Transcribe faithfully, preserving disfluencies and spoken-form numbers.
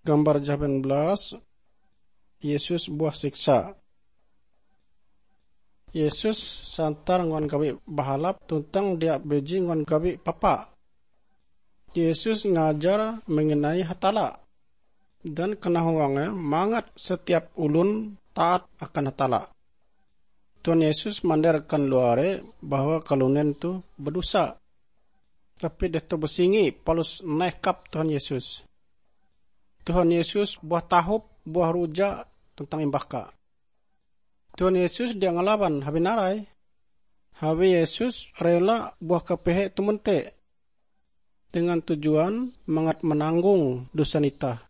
Gambar delapan belas, Yesus buah siksa. Yesus santar ngon gawi bahalap tentang dia beji ngon gawi papa. Yesus ngajar mengenai hatala dan kenahuannya mangat setiap ulun taat akan hatala. Tuhan Yesus mandarkan luare bahwa kalunen tu berdosa. Tapi dia tu bersingi palus nekap Tuhan Yesus. Tuhan Yesus buah tahup, buah rujak tentang imbaka. Tuhan Yesus dia ngelawan habi narai. Habi Yesus rela buah kepehe tu mente. Dengan tujuan mengat menanggung dosa nita.